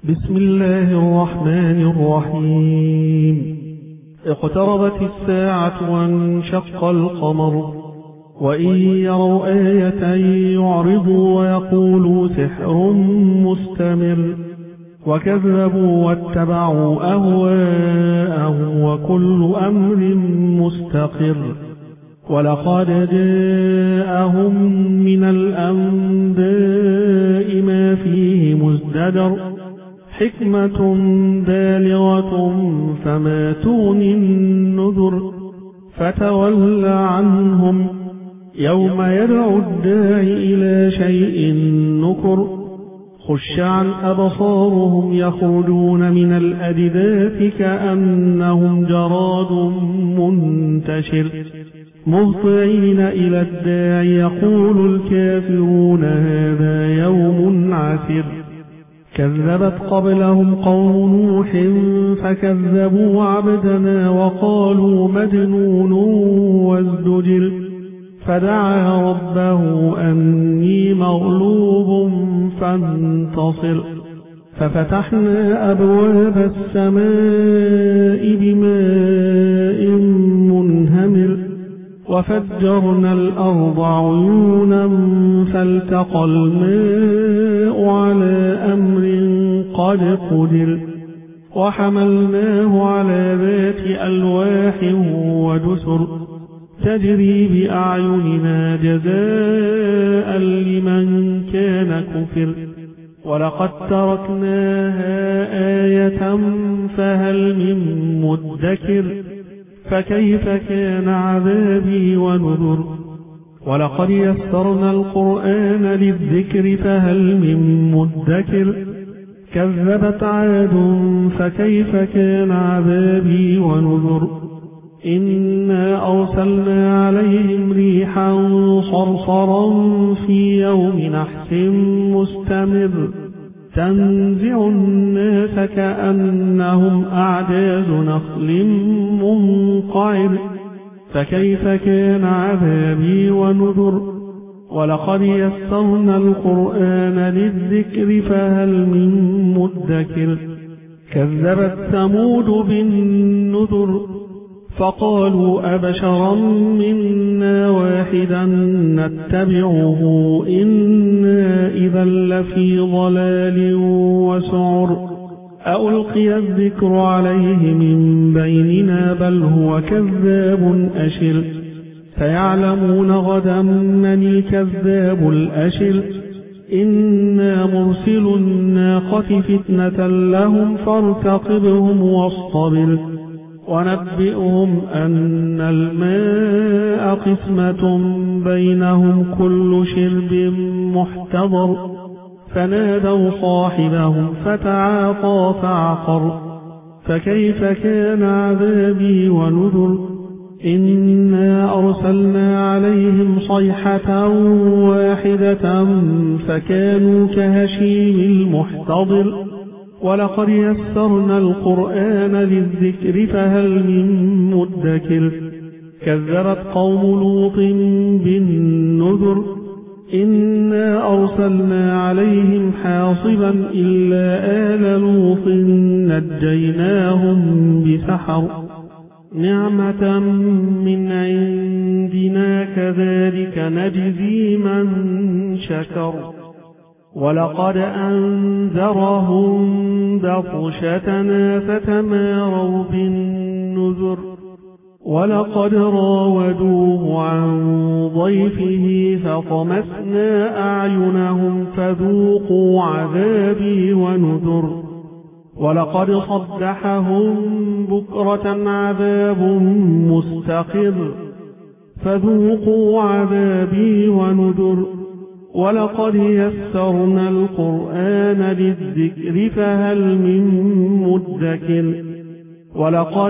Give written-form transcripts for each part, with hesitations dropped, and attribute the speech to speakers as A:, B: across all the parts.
A: بسم الله الرحمن الرحيم. اقتربت الساعة وانشق القمر، وإن يروا آية يعرضوا ويقولوا سحر مستمر، وكذبوا واتبعوا أهواءهم وكل أمر مستقر. ولقد جاءهم من الأنباء ما فيه مزدجر، حكمة بالغة فما تغني النذر. فتول عنهم يوم يدعو الداعي إلى شيء نكر. خش عن أبصارهم يخرجون من الأجداث كأنهم جراد منتشر، مهطعين إلى الداعي يقول الكافرون هذا يوم عسر. كذبت قبلهم قوم نوح فكذبوا عبدنا وقالوا مجنون وازدجر. فدعا ربه أني مغلوب فانتصر. ففتحنا أبواب السماء بماء منهمر، وفجرنا الأرض عيونا فالتقى الماء على أمر قد قدر. وحملناه على ذات ألواح ودسر، تجري بأعيننا جزاء لمن كان كفر. ولقد تركناها آية فهل من مدكر. فكيف كان عذابي ونذر. ولقد يسرنا القرآن للذكر فهل من مدكر. كذبت عاد فكيف كان عذابي ونذر. إنا أرسلنا عليهم ريحا صرصرا في يوم نحس مستمر، تنزع الناس كأنهم أعجاز نخل منقعر. فكيف كان عذابي ونذر. ولقد يسرنا القرآن للذكر فهل من مدكر. كذبت ثمود بالنذر، فقالوا أبشرا منا واحدا نتبعه إنا إذا لفي ضلال وسعر. ألقي الذكر عليه من بيننا بل هو كذاب أشر. فيعلمون غدا من الكذاب الأشر. إنا مرسل الناقة فتنة لهم فارتقبهم واصطبر. ونبئهم أن الماء قسمة بينهم كل شرب محتضر. فنادوا صاحبهم فتعاطى فعقر. فكيف كان عذابي ونذر. إنا أرسلنا عليهم صيحة واحدة فكانوا كهشيم المحتضر. ولقد يسرنا القرآن للذكر فهل من مدكر. كذبت قوم لوط بالنذر. إنا أرسلنا عليهم حاصبا إلا آل لوط نجيناهم بسحر. نعمة من عندنا كذلك نجزي من شكر. ولقد أنذرهم بطشتنا فتماروا بالنذر. ولقد راودوه عن ضيفه فطمسنا أعينهم فذوقوا عذابي ونذر. ولقد صبحهم بكرة عذاب مستقر، فذوقوا عذابي ونذر. ولقد يسرنا القرآن للذكر فهل من مدكر. ولقد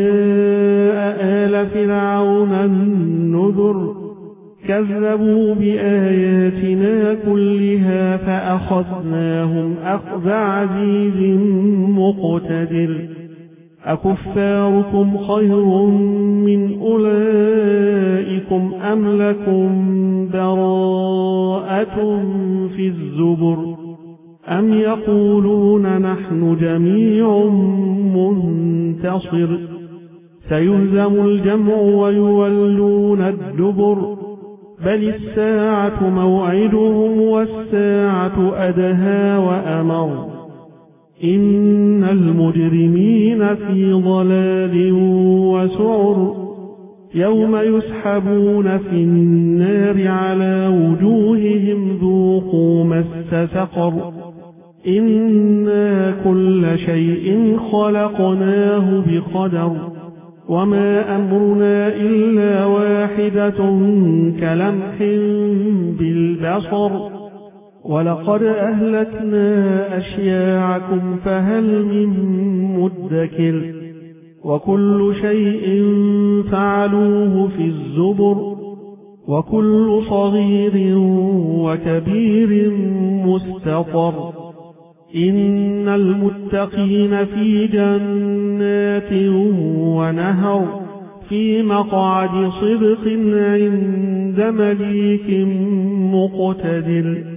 A: جاء آل فرعون النذر. كذبوا بآياتنا كلها فأخذناهم أخذ عزيز مقتدر. أكفاركم خير من أولئكم أم لكم براءة في الزبر أم يقولون نحن جميع منتصر سيهزم الجمع ويولون الدبر بل الساعة موعدهم والساعة أدهى وأمر إن المجرمين في ضلال وسعر يوم يسحبون في النار على وجوههم ذوقوا مس سقر إنا كل شيء خلقناه بقدر وما أمرنا إلا واحدة كلمح بالبصر ولقد أهلكنا أشياعكم فهل من مدكر وكل شيء فعلوه في الزبر وكل صغير وكبير مستطر إن المتقين في جنات ونهر في مقعد صدق عند مليك مقتدر